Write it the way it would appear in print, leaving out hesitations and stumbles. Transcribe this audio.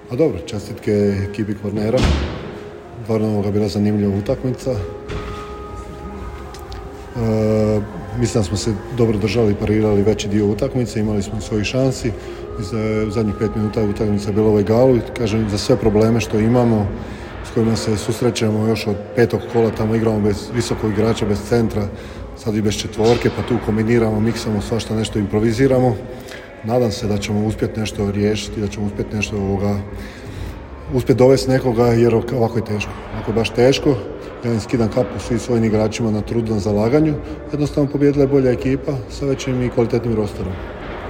A dobro, čestitke ekipi Kvarnera. Stvarno bila zanimljiva utakmica. Mislim da smo se dobro držali i parirali veći dio utakmice, imali smo svojih šansi. U zadnjih 5 minuta utakmica je bila u egalu i kažem, za sve probleme što imamo, s kojima se susrećemo još od 5. kola, tamo igramo bez visokog igrača, bez centra, sad i bez četvorke, pa tu kombiniramo, miksamo, svašta nešto improviziramo. Nadam se da ćemo uspjeti nešto riješiti, da ćemo uspjeti nešto uspjeti dovesti nekoga, jer ovako je teško. Ovako je baš teško. Ja im skidam kapu svim svojim igračima na trudu, na zalaganju. Jednostavno pobijedila je bolja ekipa sa većim i kvalitetnim rosterom.